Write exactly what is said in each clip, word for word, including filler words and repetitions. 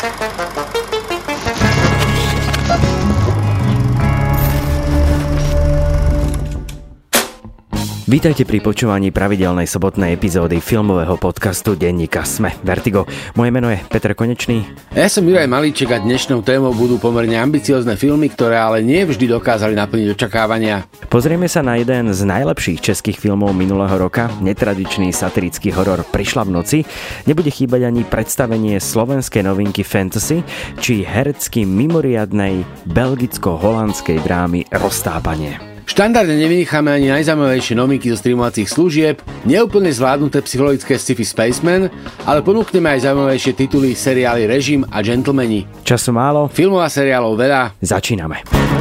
Vítajte pri počúvaní pravidelnej sobotnej epizódy filmového podcastu denníka SME Vertigo. Moje meno je Peter Konečný. Ja som Juraj Malíček a dnešnou témou budú pomerne ambiciozne filmy, ktoré ale nie vždy dokázali naplniť očakávania. Pozrieme sa na jeden z najlepších českých filmov minulého roka, netradičný satirický horor Prišla v noci. Nebude chýbať ani predstavenie slovenskej novinky fantasy, či herecky mimoriadnej belgicko-holandskej drámy Roztápanie. Štandardne nevynecháme ani najzaujímavejšie novinky zo streamovacích služieb, neúplne zvládnuté psychologické sci-fi Spaceman, ale ponúkneme aj zaujímavejšie tituly seriály Režim a Gentlemani. Času málo, filmov a seriálov veľa. Začíname.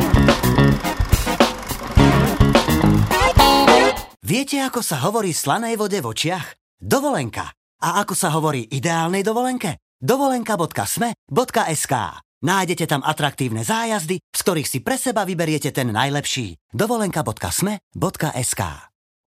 Viete, ako sa hovorí slanej vode v očiach? Dovolenka. A ako sa hovorí ideálnej dovolenke? dovolenka bodka sme bodka es ká. Nájdete tam atraktívne zájazdy, z ktorých si pre seba vyberiete ten najlepší. dovolenka bodka sme bodka es ká.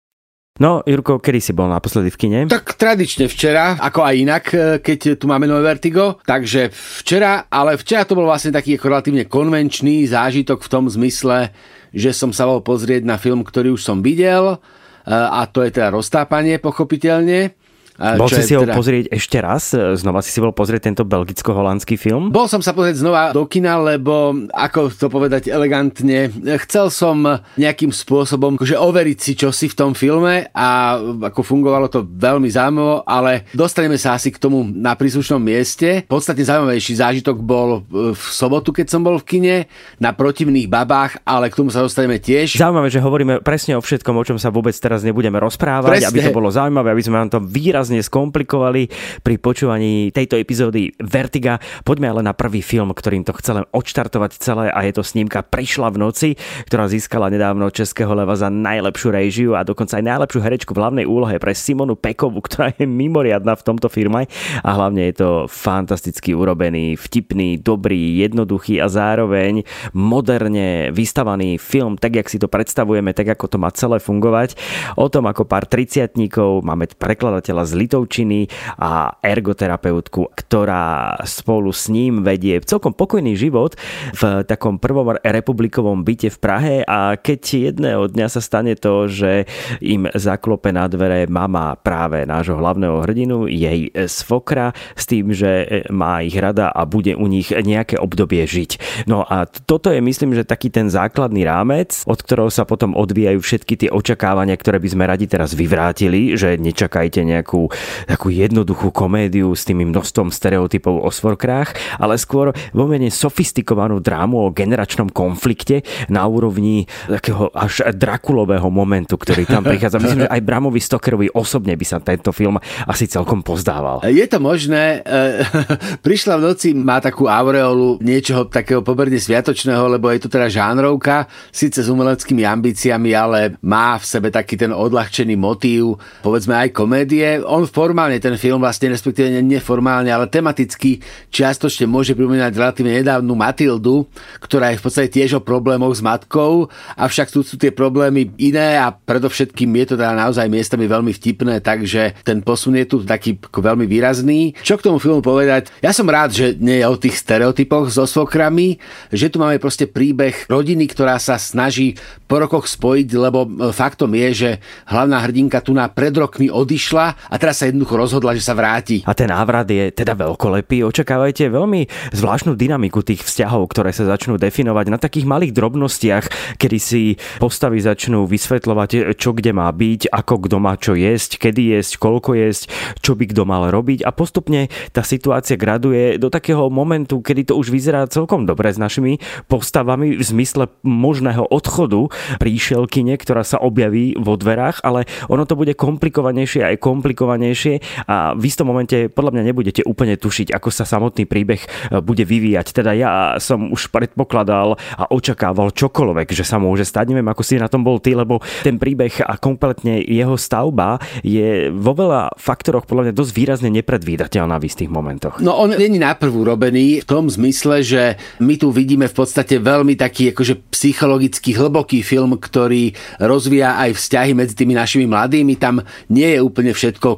No, Jurko, kedy si bol naposledy v kine? Tak tradične včera, ako aj inak, keď tu máme nové Vertigo. Takže včera, ale včera to bol vlastne taký ako relatívne konvenčný zážitok v tom zmysle, že som sa bol pozrieť na film, ktorý už som videl, a to je teda Roztápanie, pochopiteľne. Bol si si ho teda pozrieť ešte raz? Znova si si bol pozrieť tento belgicko-holandský film? Bol som sa pozrieť znova do kina, lebo, ako to povedať elegantne, chcel som nejakým spôsobom akože overiť si čosi v tom filme a ako fungovalo to veľmi zaujímavo, ale dostaneme sa asi k tomu na príslušnom mieste. Podstatne zaujímavejší zážitok bol v sobotu, keď som bol v kine, na Protivných babách, ale k tomu sa dostaneme tiež. Zaujímavé, že hovoríme presne o všetkom, o čom sa vôbec teraz nebudeme rozprávať, presne, aby to bolo zaujímavé, aby sme vám to výrazne skomplikovali pri počúvaní tejto epizódy Vertiga. Poďme ale na prvý film, ktorým to chcem odštartovať celé, a je to snímka Prišla v noci, ktorá získala nedávno Českého leva za najlepšiu réžiu a dokonca aj najlepšiu herečku v hlavnej úlohe pre Simonu Pekovú, ktorá je mimoriadna v tomto filme, a hlavne je to fantasticky urobený, vtipný, dobrý, jednoduchý a zároveň moderne vystavaný film, tak jak si to predstavujeme, tak ako to má celé fungovať. O tom, ako pár tridsiatnikov, máme prekladateľa z Litovčiny a ergoterapeutku, ktorá spolu s ním vedie celkom pokojný život v takom prvom republikovom byte v Prahe, a keď jedného dňa sa stane to, že im zaklope na dvere mama práve nášho hlavného hrdinu, jej svokra, s tým, že má ich rada a bude u nich nejaké obdobie žiť. No a toto je, myslím, že taký ten základný rámec, od ktorého sa potom odvíjajú všetky tie očakávania, ktoré by sme radi teraz vyvrátili, že nečakajte nejakú takú jednoduchú komédiu s tými množstvom stereotypov o svorkrách, ale skôr pomerne sofistikovanú drámu o generačnom konflikte na úrovni takého až Drakulového momentu, ktorý tam prichádza. Myslím, že aj Bramovi Stokerovi osobne by sa tento film asi celkom pozdával. Je to možné. Prišla v noci má takú aureolu niečoho takého pomerne sviatočného, lebo je to teda žánrovka, síce s umeleckými ambíciami, ale má v sebe taký ten odľahčený motív, povedzme aj komédie. On formálne ten film, vlastne respektíve neformálne, ale tematicky čiastočne môže pripomínať relatívne nedávnu Matildu, ktorá je v podstate tiež o problémoch s matkou, avšak tu sú tie problémy iné a predovšetkým je to teda naozaj miestami veľmi vtipné, takže ten posun je tu taký veľmi výrazný. Čo k tomu filmu povedať? Ja som rád, že nie je o tých stereotypoch so svokrami, že tu máme proste príbeh rodiny, ktorá sa snaží po rokoch spojiť, lebo faktom je, že hlavná hrdinka tu na pred rokmi odišla a teraz sa jednoducho rozhodla, že sa vráti. A ten návrat je teda veľkolepý. Očakávajte veľmi zvláštnu dynamiku tých vzťahov, ktoré sa začnú definovať na takých malých drobnostiach, kedy si postavy začnú vysvetľovať, čo kde má byť, ako kto má čo jesť, kedy jesť, koľko jesť, čo by kto mal robiť, a postupne tá situácia graduje do takého momentu, kedy to už vyzerá celkom dobre s našimi postavami v zmysle možného odchodu príšelkyne, ktorá sa objaví vo dverách, ale ono to bude komplikovanejšie aj komplikovanejšie a v istom momente podľa mňa nebudete úplne tušiť, ako sa samotný príbeh bude vyvíjať. Teda ja som už predpokladal a očakával čokoľvek, že sa môže stať. Neviem, ako si na tom bol ty, lebo ten príbeh a kompletne jeho stavba je vo veľa faktoroch podľa mňa dosť výrazne nepredvídateľná v istých momentoch. No on není naprvu robený v tom zmysle, že my tu vidíme v podstate veľmi taký akože psychologicky hlboký film, ktorý rozvíja aj vzťahy medzi tými našimi mladými. Tam nie je úplne všetko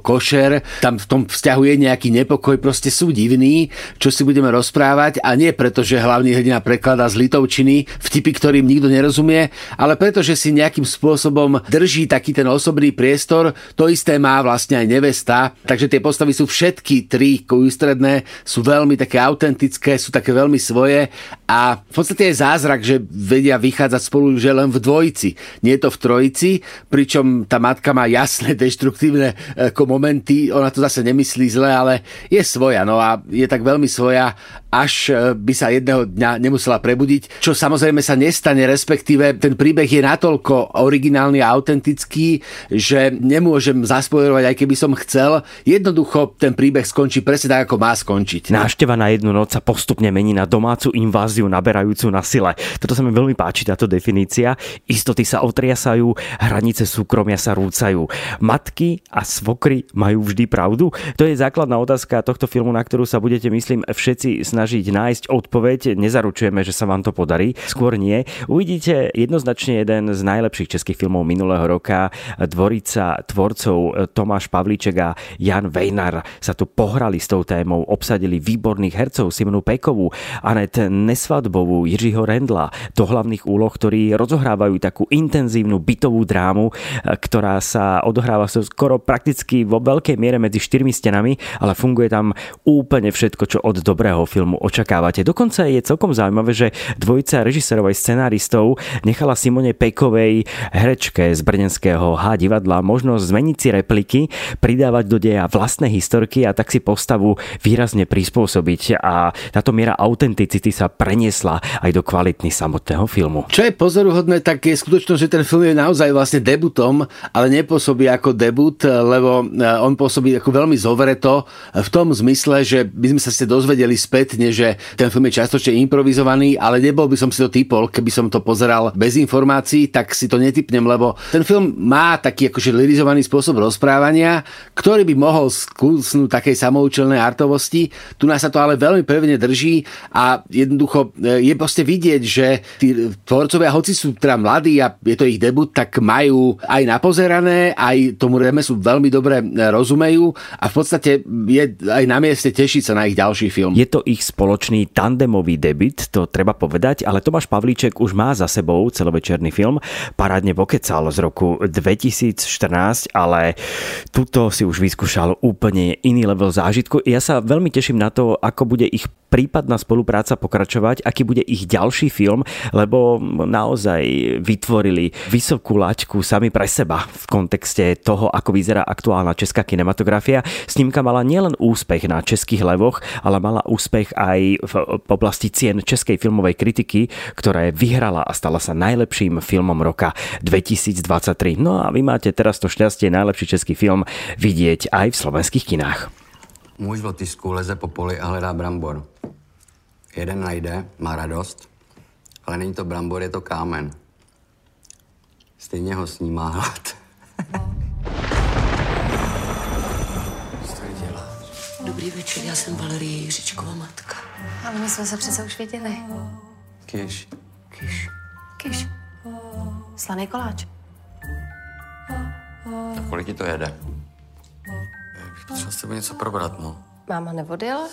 košer, tam v tom vzťahu je nejaký nepokoj, proste sú divní, čo si budeme rozprávať a nie preto, že hlavný hrdina prekladá z litovčiny vtipy, ktorým nikto nerozumie, ale preto, že si nejakým spôsobom drží taký ten osobný priestor, to isté má vlastne aj nevesta, takže tie postavy sú všetky tri ústredné, sú veľmi také autentické, sú také veľmi svoje a v podstate je zázrak, že vedia vychádzať spolu že len v dvojici, nie je to v trojici, pričom tá matka má jasné deštruktívne ako momenty, ona to zase nemyslí zle, ale je svoja, no a je tak veľmi svoja, až by sa jedného dňa nemusela prebudiť, čo samozrejme sa nestane, respektíve ten príbeh je natoľko originálny a autentický, že nemôžem zaspojovať, aj keby som chcel. Jednoducho ten príbeh skončí presne tak, ako má skončiť. Návšteva na jednu noc sa postupne mení na domácu inváziu naberajúcu na sile. Toto sa mi veľmi páči, táto definícia. Istoty sa otriasajú, hranice súkromia sa rúcajú. Matky a svokry majú vždy pravdu? To je základná otázka tohto filmu, na ktorú sa budete, myslím, všetci snažiť nájsť odpoveď. Nezaručujeme, že sa vám to podarí. Skôr nie. Uvidíte jednoznačne jeden z najlepších českých filmov minulého roka. Dvorica tvorcov Tomáš Pavlíček a Jan Vejnar sa tu pohrali s tou témou, obsadili výborných hercov Simonu Pekovú, Anet Nesvadbovú, Jiřího Rendla do hlavných úloh, ktorí rozohrávajú takú intenzívnu bytovú drámu, ktorá sa odohráva skoro prakticky vo veľkej miere medzi štyrmi stenami, ale funguje tam úplne všetko, čo od dobrého filmu očakávate. Dokonca je celkom zaujímavé, že dvojica režisérov aj scenáristov nechala Simone Pekovej, herečke z brněnského H divadla, možnosť zmeniť si repliky, pridávať do deja vlastné historky a tak si postavu výrazne prispôsobiť a táto miera autenticity sa preniesla aj do kvality samotného filmu. Čo je pozoruhodné, tak je skutočnosť, že ten film je naozaj vlastne debutom, ale nepôsobí ako debut, lebo on pôsobí ako veľmi zovreto v tom zmysle, že by sme sa ste dozvedeli spätne, že ten film je častočne improvizovaný, ale nebol by som si to typol, keby som to pozeral bez informácií, tak si to netypnem, lebo ten film má taký akože lirizovaný spôsob rozprávania, ktorý by mohol skúsnuť takej samoučelnej artovosti. Tu nás sa to ale veľmi pevne drží a jednoducho je proste vidieť, že tí tvorcovia, hoci sú teda mladí a je to ich debut, tak majú aj napozerané, aj tomu remeslu veľmi dobre rozumejú a v podstate je aj na mieste tešiť sa na ich ďalší film. Je to ich spoločný tandemový debut, to treba povedať, ale Tomáš Pavlíček už má za sebou celovečerný film Parádne pokecal z roku dvetisícštrnásť, ale tuto si už vyskúšal úplne iný level zážitku. Ja sa veľmi teším na to, ako bude ich prípadná spolupráca pokračovať, aký bude ich ďalší film, lebo naozaj vytvorili vysokú laťku sami pre seba v kontexte toho, ako vyzerá aktuálna česká kinematografia. Snímka mala nielen úspech na českých levoch, ale mala úspech aj v oblasti cien českej filmovej kritiky, ktorá vyhrala a stala sa najlepším filmom roka dvetisícdvadsaťtri. No a vy máte teraz to šťastie najlepší český film vidieť aj v slovenských kinách. Muž v otisku leze po poli a hledá brambor. Jeden najde, má radost, ale není to brambor, je to kámen. Stejně ho snímá hlad. Co tady děláš? Dobrý večer, já jsem Valerie Jiříčková matka. Ale my jsme se přece už viděli. Kyš. Kyš. Kyš. Slaný koláč. Tak kolik ti to jede? Já bych potřeboval s tebou něco probrat, no. Máma neodjela?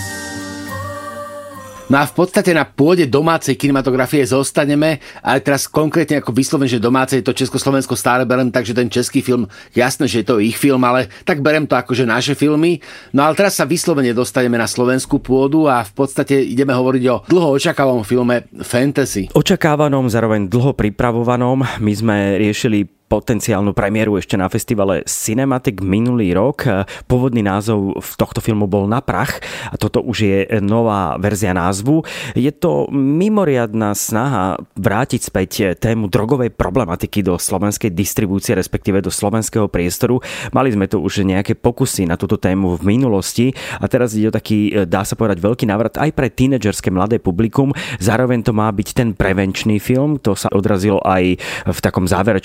No a v podstate na pôde domácej kinematografie zostaneme, ale teraz konkrétne ako vysloven, že domácej to Československo stále berem, takže ten český film, jasné, že je to ich film, ale tak berem to ako, že naše filmy. No ale teraz sa vyslovene dostaneme na slovenskú pôdu a v podstate ideme hovoriť o dlho očakávanom filme Fantasy. Očakávanom, zároveň dlho pripravovanom. My sme riešili potenciálnu premiéru ešte na festivale Cinematic minulý rok. Pôvodný názov tohto filmu bol Na prach a toto už je nová verzia názvu. Je to mimoriadna snaha vrátiť späť tému drogovej problematiky do slovenskej distribúcie, respektíve do slovenského priestoru. Mali sme tu už nejaké pokusy na túto tému v minulosti a teraz ide o taký, dá sa povedať, veľký návrat aj pre tínedžerské mladé publikum. Zároveň to má byť ten prevenčný film, to sa odrazilo aj v takom záverečnom popise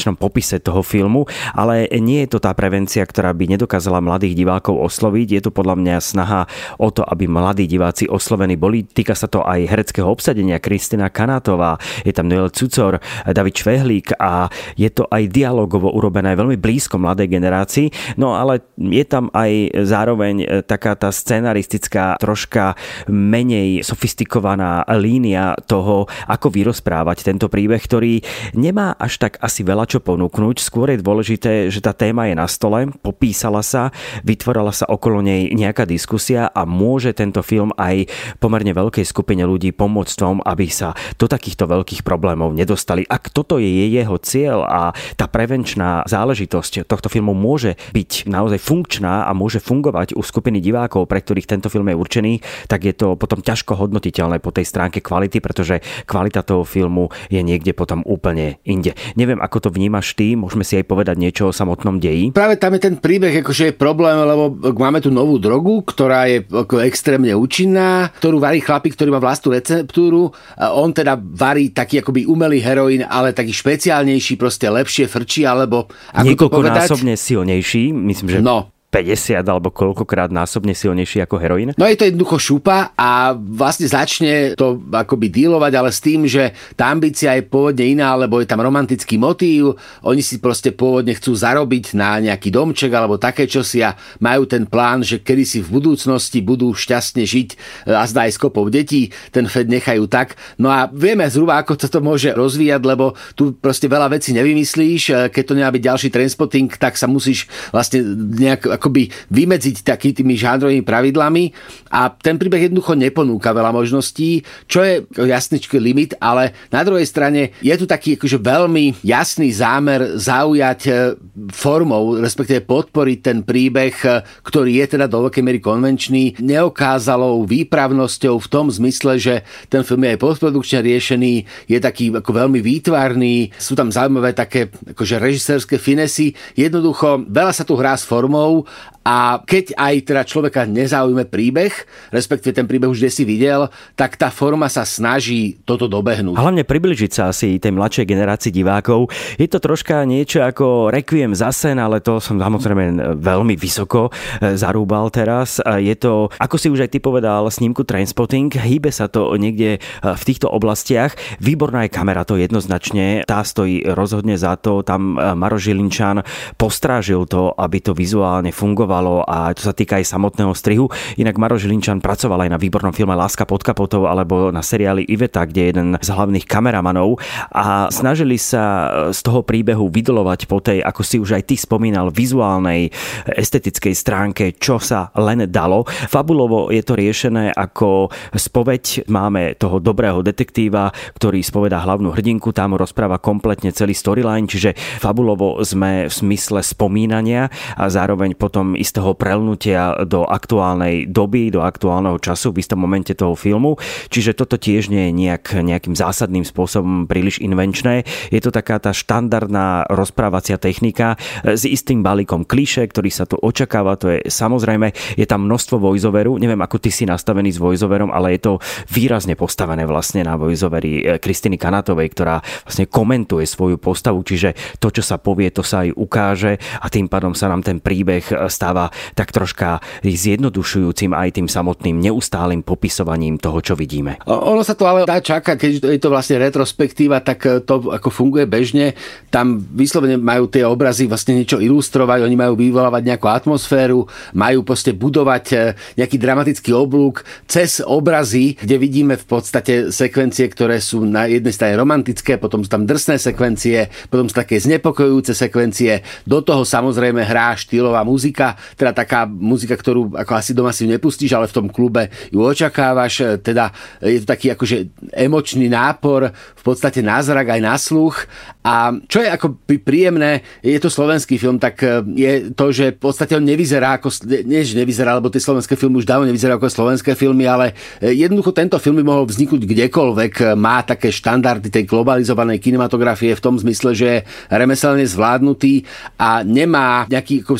popise toho filmu, ale nie je to tá prevencia, ktorá by nedokázala mladých divákov osloviť. Je to podľa mňa snaha o to, aby mladí diváci oslovení boli. Týka sa to aj hereckého obsadenia. Kristina Kanátová, je tam Noel Cucor, David Švehlík a je to aj dialogovo urobené veľmi blízko mladej generácii. No ale je tam aj zároveň taká tá scenaristická, troška menej sofistikovaná línia toho, ako vyrozprávať tento príbeh, ktorý nemá až tak asi veľa čo ponúknuť. Skôr je dôležité, že tá téma je na stole, popísala sa, vytvorila sa okolo nej nejaká diskusia a môže tento film aj pomerne veľkej skupine ľudí pomôcť tom, aby sa do takýchto veľkých problémov nedostali. Ak toto je jeho cieľ a tá prevenčná záležitosť tohto filmu môže byť naozaj funkčná a môže fungovať u skupiny divákov, pre ktorých tento film je určený, tak je to potom ťažko hodnotiteľné po tej stránke kvality, pretože kvalita toho filmu je niekde potom úplne inde. Neviem, ako to vnímaš ty, môžeme si aj povedať niečo o samotnom deji. Práve tam je ten príbeh, akože je problém, lebo máme tu novú drogu, ktorá je ako extrémne účinná, ktorú varí chlapík, ktorý má vlastnú receptúru. On teda varí taký akoby umelý heroín, ale taký špeciálnejší, proste lepšie frčí, alebo ako niekoľkonásobne silnejší, myslím, že no. päťdesiat alebo koľkokrát násobne silnejší ako heroín? No je to jednoducho šupa a vlastne začne to akoby dealovať, ale s tým, že tá ambícia je pôvodne iná, lebo je tam romantický motív, oni si proste pôvodne chcú zarobiť na nejaký domček alebo také čosi a majú ten plán, že kedy si v budúcnosti budú šťastne žiť a zdá aj s kopou detí, ten Fed nechajú tak. No a vieme zhruba, ako sa to môže rozvíjať, lebo tu proste veľa vecí nevymyslíš, keď to nemá byť ďalší Trainspotting, tak sa musíš vlastne nejak akoby vymedziť takými tými žánrovými pravidlami a ten príbeh jednoducho neponúka veľa možností, čo je jasničký limit, ale na druhej strane je tu taký akože veľmi jasný zámer zaujať formou, respektíve podporiť ten príbeh, ktorý je teda do veľkej miery konvenčný, neokázalou výpravnosťou v tom zmysle, že ten film je aj postprodukčne riešený, je taký ako veľmi výtvarný, sú tam zaujímavé také akože režisérske finesy, jednoducho veľa sa tu hrá s formou a keď aj teda človeka nezaujme príbeh, respektíve ten príbeh už kde si videl, tak tá forma sa snaží toto dobehnúť. Hlavne približiť sa asi tej mladšej generácii divákov. Je to troška niečo ako Requiem za sen, ale to som samozrejme veľmi vysoko zarúbal teraz. Je to, ako si už aj ty povedal, snímku Trainspotting, hýbe sa to niekde v týchto oblastiach. Výborná je kamera, to jednoznačne. Tá stojí rozhodne za to. Tam Maroš Žilinčan postrážil to, aby to vizuálne fungovalo a čo sa týka aj samotného strihu. Inak Maroš Žilinčan pracoval aj na výbornom filme Láska pod kapotou alebo na seriáli Iveta, kde je jeden z hlavných kameramanov a snažili sa z toho príbehu vydolovať po tej, ako si už aj ty spomínal, vizuálnej, estetickej stránke, čo sa len dalo. Fabulovo je to riešené ako spoveď. Máme toho dobrého detektíva, ktorý spovedá hlavnú hrdinku, tam rozpráva kompletne celý storyline, čiže fabulovo sme v smysle spomínania a zároveň potom istého prelnutia do aktuálnej doby, do aktuálneho času v istom momente toho filmu. Čiže toto tiež nie je nejak, nejakým zásadným spôsobom príliš invenčné. Je to taká tá štandardná rozprávacia technika s istým balíkom klišé, ktorý sa tu očakáva. To je samozrejme, je tam množstvo voiceoveru. Neviem, ako ty si nastavený s voiceoverom, ale je to výrazne postavené vlastne na voiceoveri Kristiny Kanátovej, ktorá vlastne komentuje svoju postavu. Čiže to, čo sa povie, to sa aj ukáže a tým pádom sa nám ten príbeh stáva tak troška zjednodušujúcim aj tým samotným neustálym popisovaním toho, čo vidíme. Ono sa to ale dá čakať, keď je to vlastne retrospektíva, tak to ako funguje bežne. Tam vyslovene majú tie obrazy vlastne niečo ilustrovať, oni majú vyvolávať nejakú atmosféru, majú proste budovať nejaký dramatický oblúk cez obrazy, kde vidíme v podstate sekvencie, ktoré sú na jednej strane romantické, potom sú tam drsné sekvencie, potom sú také znepokojujúce sekvencie. Do toho samozrejme hrá štýlová muzika, teda taká muzika, ktorú ako asi doma si nepustíš, ale v tom klube ju očakávaš. Teda je to taký akože emočný nápor, v podstate na zrak aj na sluch. A čo je ako príjemné, je to slovenský film, tak je to, že v podstate on nevyzerá ako, nie že nevyzerá, lebo tie slovenské filmy už dávno nevyzerajú ako slovenské filmy, ale jednoducho tento film by mohol vzniknúť kdekoľvek. Má také štandardy tej globalizovanej kinematografie v tom zmysle, že je remeselne zvládnutý a nemá nejaký ako v sebe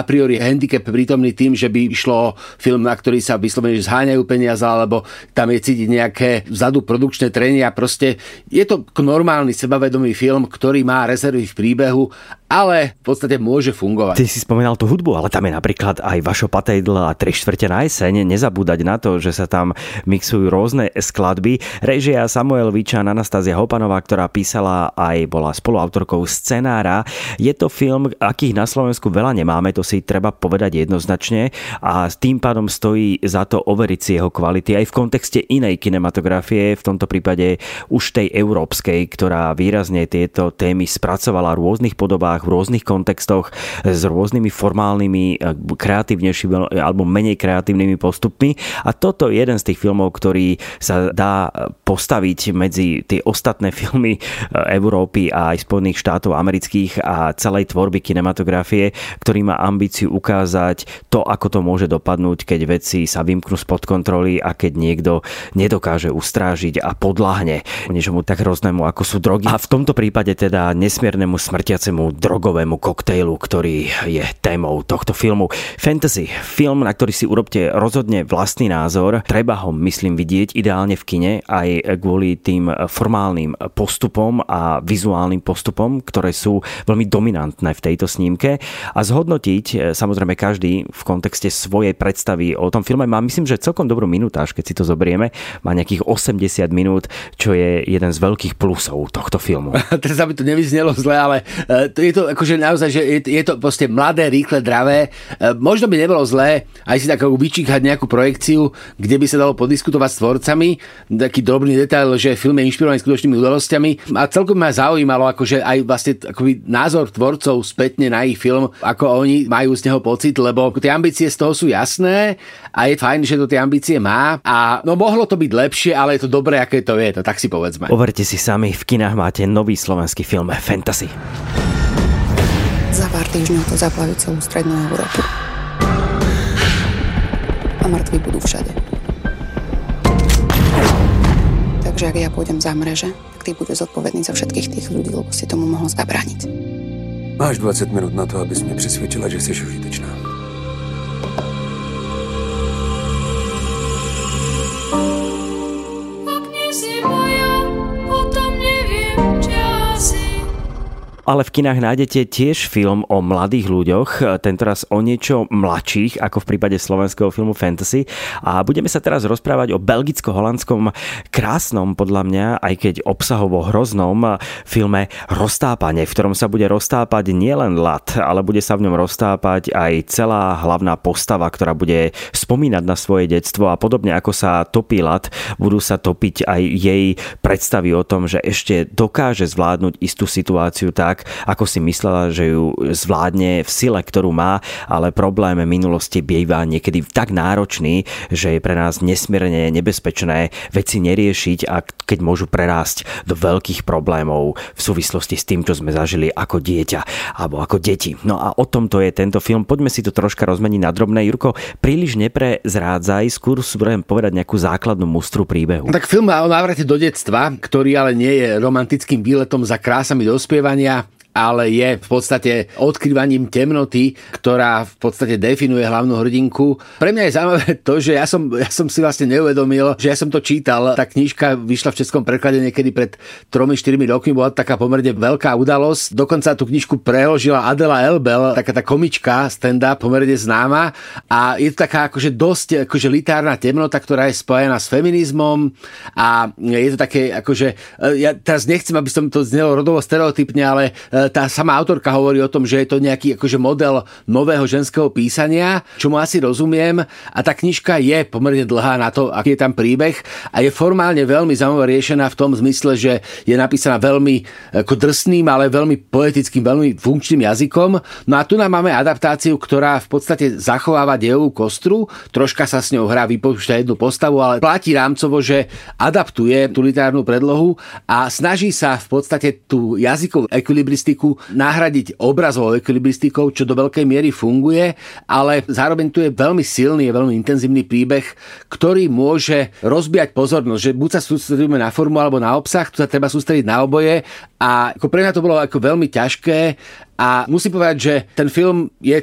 a priori handicap prítomný tým, že by išlo film, na ktorý sa vyslovene zháňajú peniaze, alebo tam je cítiť nejaké vzadu produkčné trenia. Proste je to normálny sebavedomý film, ktorý má rezervy v príbehu, ale v podstate môže fungovať. Ty si spomínal tú hudbu, ale tam je napríklad aj Vašo Patejdl a Tri štvrte na jeseň. Nezabúdať na to, že sa tam mixujú rôzne skladby. Režia Samuel Vičan, Anastázia Hopanová, ktorá písala aj bola spoluautorkou scenára. Je to film, akých na Slovensku veľa nemáme, to si treba povedať jednoznačne, a tým pádom stojí za to overiť si jeho kvality aj v kontexte inej kinematografie, v tomto prípade už tej európskej, ktorá výrazne tieto témy spracovala v rôznych podobách, v rôznych kontextoch, s rôznymi formálnymi, kreatívnejšími alebo menej kreatívnymi postupmi. A toto je jeden z tých filmov, ktorý sa dá postaviť medzi tie ostatné filmy Európy a aj Spojených štátov amerických a celej tvorby kinematografie, ktorý má ambíciu ukázať to, ako to môže dopadnúť, keď veci sa vymknú spod kontroly a keď niekto nedokáže ustrážiť a podľahne niečomu tak hroznému, ako sú drogy. A v tomto prípade teda nesmiernemu smrtiacemu drogovému koktejlu, ktorý je témou tohto filmu. Fantasy, film, na ktorý si urobte rozhodne vlastný názor. Treba ho, myslím, vidieť ideálne v kine aj kvôli tým formálnym postupom a vizuálnym postupom, ktoré sú veľmi dominantné v tejto snímke, a zhodnotiť samozrejme každý v kontexte svojej predstavy o tom filme. Má, myslím, že celkom dobrú minutáž, keď si to zoberieme. Má nejakých osemdesiat minút, čo je jeden z veľkých plusov tohto filmu. Teraz aby to nevyznelo zle, ale to je to akože naozaj, že je, je to proste mladé, rýchle, dravé. Možno by nebolo zlé aj si tak vyčíkať nejakú projekciu, kde by sa dalo podiskutovať s tvorcami. Taký drobný detail, že film je inšpirovaný skutočnými udalosťami. A celkom ma zaujímalo, akože aj vlastne akoby názor tvorcov spätne na ich film, ako oni majú z neho pocit, lebo tie ambície z toho sú jasné a je fajn, že to tie ambície má. A no mohlo to byť lepšie, ale je to dobré, aké to je, to tak si povedzme. Overte si sami, v kinách máte nový slovenský film Fantasy. Za pár týždňov to zaplaví celú strednú Európu. A mŕtvi budú všade. Takže ak ja pôjdem za mreže, tak ty budeš zodpovedný za všetkých tých ľudí, lebo si tomu mohol zabrániť. Máš dvacet minut na to, abys mě přesvědčila, že jsi užitečná. Ale v kinách nájdete tiež film o mladých ľuďoch, tentoraz o niečo mladších, ako v prípade slovenského filmu Fantasy. A budeme sa teraz rozprávať o belgicko-holandskom krásnom, podľa mňa, aj keď obsahovo hroznom filme Roztápanie, v ktorom sa bude roztápať nielen ľad, ale bude sa v ňom roztápať aj celá hlavná postava, ktorá bude spomínať na svoje detstvo, a podobne ako sa topí ľad, budú sa topiť aj jej predstavy o tom, že ešte dokáže zvládnuť istú situáciu tak, ako si myslela, že ju zvládne v sile, ktorú má, ale problém minulosti býva niekedy tak náročný, že je pre nás nesmierne nebezpečné veci neriešiť, a keď môžu prerásť do veľkých problémov v súvislosti s tým, čo sme zažili ako dieťa alebo ako deti. No a o tomto je tento film. Poďme si to troška rozmeniť na drobné. Jurko, príliš neprezrádzaj, skôr budem povedať nejakú základnú mustru príbehu. Tak film má o návrate do detstva, ktorý ale nie je romantickým výletom za krásami dospievania, ale je v podstate odkrývaním temnoty, ktorá v podstate definuje hlavnú hrdinku. Pre mňa je zaujímavé to, že ja som, ja som si vlastne neuvedomil, že ja som to čítal. Tá knižka vyšla v českom preklade niekedy pred tromi štyri rokmi, bola taká pomerne veľká udalosť. Dokonca tú knižku preložila Adela Elbel, taká tá komička stand-up, pomerne známa. A je to taká akože dosť akože litárna temnota, ktorá je spojená s feminizmom, a je to také akože, ja teraz nechcem, aby som to znelo rodovo stereotypne, ale tá sama autorka hovorí o tom, že je to nejaký akože model nového ženského písania, čo mu asi rozumiem, a tá knižka je pomerne dlhá na to, aký je tam príbeh, a je formálne veľmi zaujímavé riešená v tom zmysle, že je napísaná veľmi ako drsným, ale veľmi poetickým, veľmi funkčným jazykom. No a tu nám máme adaptáciu, ktorá v podstate zachováva dejovú kostru, troška sa s ňou hrá, vypúšťa jednu postavu, ale platí rámcovo, že adaptuje tú literárnu predlohu a snaží sa v podstate tú jazykovú ekvilibristiku nahradiť obrazovou ekvilibristikou, čo do veľkej miery funguje, ale zároveň tu je veľmi silný, je veľmi intenzívny príbeh, ktorý môže rozbíjať pozornosť, že buď sa sústredíme na formu alebo na obsah, tu sa treba sústrediť na oboje, a ako pre mňa to bolo ako veľmi ťažké. A musím povedať, že ten film je teda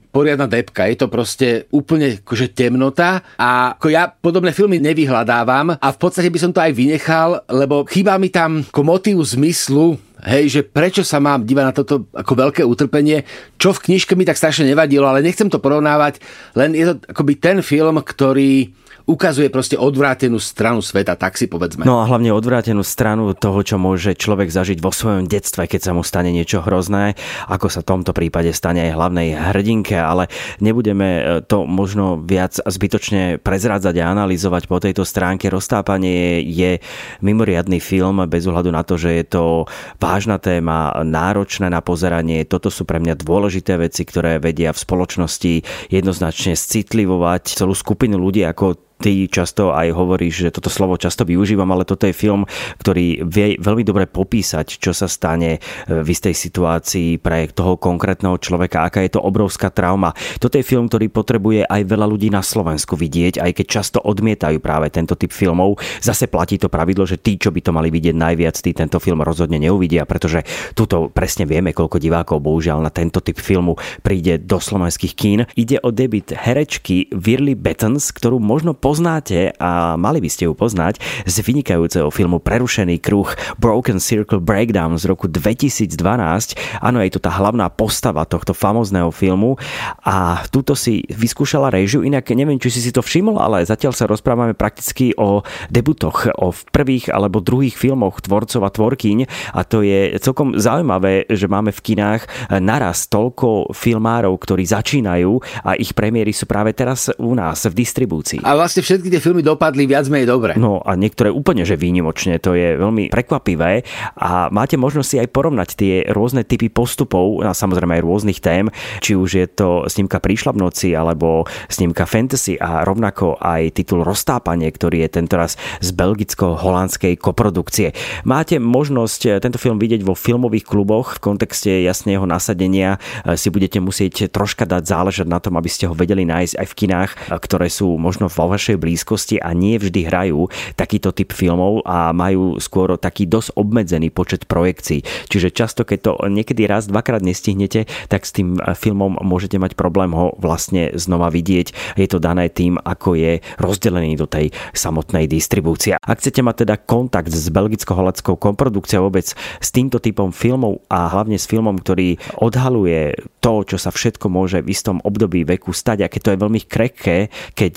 poriadna depka. Je to proste úplne akože temnota a ako ja podobné filmy nevyhľadávam a v podstate by som to aj vynechal, lebo chýba mi tam ako motív zmyslu, hej, že prečo sa mám dívať na toto ako veľké utrpenie, čo v knižke mi tak strašne nevadilo, ale nechcem to porovnávať, len je to akoby ten film, ktorý ukazuje proste odvrátenú stranu sveta, tak si povedzme. No a hlavne odvrátenú stranu toho, čo môže človek zažiť vo svojom detstve, keď sa mu stane niečo hrozné, ako sa v tomto prípade stane aj hlavnej hrdinke, ale nebudeme to možno viac zbytočne prezrádzať a analyzovať po tejto stránke. Roztápanie je mimoriadny film, bez ohľadu na to, že je to vážna téma, náročné na pozeranie. Toto sú pre mňa dôležité veci, ktoré vedia v spoločnosti jednoznačne citlivovať celú skupinu ľudí, ako ty často aj hovoríš, že toto slovo často využívam, ale toto je film, ktorý vie veľmi dobre popísať, čo sa stane v istej situácii pre toho konkrétneho človeka, aká je to obrovská trauma. Toto je film, ktorý potrebuje aj veľa ľudí na Slovensku vidieť, aj keď často odmietajú práve tento typ filmov. Zase platí to pravidlo, že tí, čo by to mali vidieť najviac, tí tento film rozhodne neuvidia, pretože tuto presne vieme, koľko divákov bohužiaľ na tento typ filmu príde do slovenských kín. Ide o debut herečky Shirley Battens, ktorú možno poznáte a mali by ste ju poznať z vynikajúceho filmu Prerušený kruh Broken Circle Breakdown z roku dvetisícdvanásť. Áno, je to tá hlavná postava tohto famózneho filmu a túto si vyskúšala réžiu, inak neviem, či si si to všimol, ale zatiaľ sa rozprávame prakticky o debutoch, o prvých alebo druhých filmoch tvorcov a tvorkyň a to je celkom zaujímavé, že máme v kinách naraz toľko filmárov, ktorí začínajú a ich premiéry sú práve teraz u nás v distribúcii. A vlastne všetky tie filmy dopadli viac menej dobre. No a niektoré úplne že výnimočne, to je veľmi prekvapivé a máte možnosť si aj porovnať tie rôzne typy postupov a samozrejme aj rôznych tém, či už je to snímka Prišla v noci alebo snímka Fantasy a rovnako aj titul Roztápanie, ktorý je tentoraz z belgicko-holandskej koprodukcie. Máte možnosť tento film vidieť vo filmových kluboch, v kontexte jasného nasadenia si budete musieť troška dať záležať na tom, aby ste ho vedeli nájsť aj v kinách, ktoré sú možno vo vašej blízkosti a nie vždy hrajú takýto typ filmov a majú skôr taký dosť obmedzený počet projekcií. Čiže často, keď to niekedy raz, dvakrát nestihnete, tak s tým filmom môžete mať problém ho vlastne znova vidieť. Je to dané tým, ako je rozdelený do tej samotnej distribúcie. Ak chcete mať teda kontakt s belgicko-holandskou koprodukciou vôbec s týmto typom filmov a hlavne s filmom, ktorý odhaluje to, čo sa všetko môže v istom období veku stať, aké to je veľmi krehké, keď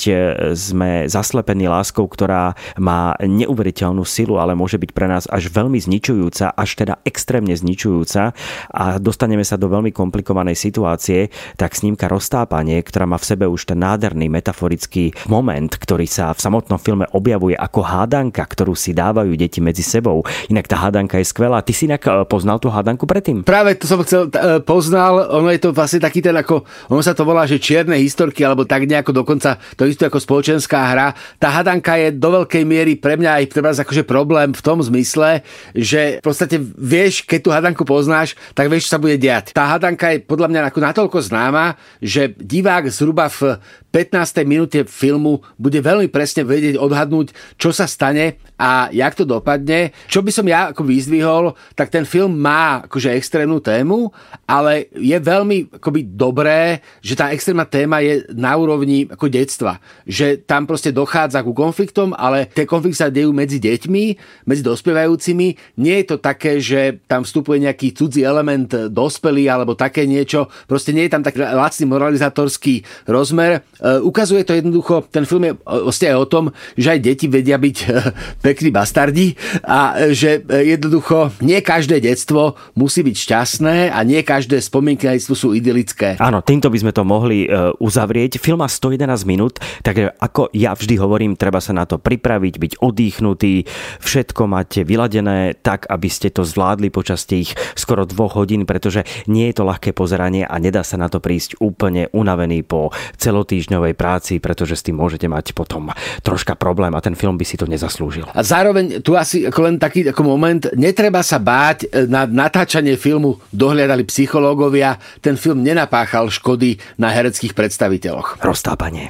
sme zaslepení láskou, ktorá má neuveriteľnú silu, ale môže byť pre nás až veľmi zničujúca, až teda extrémne zničujúca a dostaneme sa do veľmi komplikovanej situácie, tak snímka Roztápanie, ktorá má v sebe už ten nádherný metaforický moment, ktorý sa v samotnom filme objavuje ako hádanka, ktorú si dávajú deti medzi sebou. Inak tá hádanka je skvelá. Ty si inak poznal tú hádanku predtým? Práve to som chcel, poznal, ono je to vlastne taký ten ako, ono sa to volá, že čierne historky, alebo tak nejako dokonca to isté ako spoločenská hra. Tá hadanka je do veľkej miery pre mňa aj pre vás akože problém v tom zmysle, že v podstate vieš, keď tú hadanku poznáš, tak vieš, čo sa bude diať. Tá hadanka je podľa mňa ako natoľko známa, že divák zhruba v pätnástej minúte filmu bude veľmi presne vedieť odhadnúť, čo sa stane a jak to dopadne. Čo by som ja ako vyzdvihol, tak ten film má akože extrémnu tému, ale je veľmi akoby dobré, že tá extrémna téma je na úrovni ako detstva. Že tam proste dochádza ku konfliktom, ale tie konflikty sa dejú medzi deťmi, medzi dospievajúcimi. Nie je to také, že tam vstupuje nejaký cudzí element dospelý alebo také niečo. Proste nie je tam taký lacný moralizátorský rozmer. Uh, ukazuje to jednoducho, ten film je vlastne aj o tom, že aj deti vedia byť uh, pekní bastardi a uh, že uh, jednoducho nie každé detstvo musí byť šťastné a nie každé spomienky na detstvo sú idylické. Áno, týmto by sme to mohli uh, uzavrieť. Film má sto jedenásť minút, takže ako ja vždy hovorím, treba sa na to pripraviť, byť oddychnutý, všetko máte vyladené tak, aby ste to zvládli počas tých skoro dvoch hodín, pretože nie je to ľahké pozeranie a nedá sa na to prísť úplne unavený po celotýždňovej práci, pretože s tým môžete mať potom troška problém a ten film by si to nezaslúžil. A zároveň tu asi ako len taký ako moment, netreba sa báť, na natáčanie filmu dohliadali psychológovia, ten film nenapáchal škody na hereckých predstaviteľoch. Roztápanie.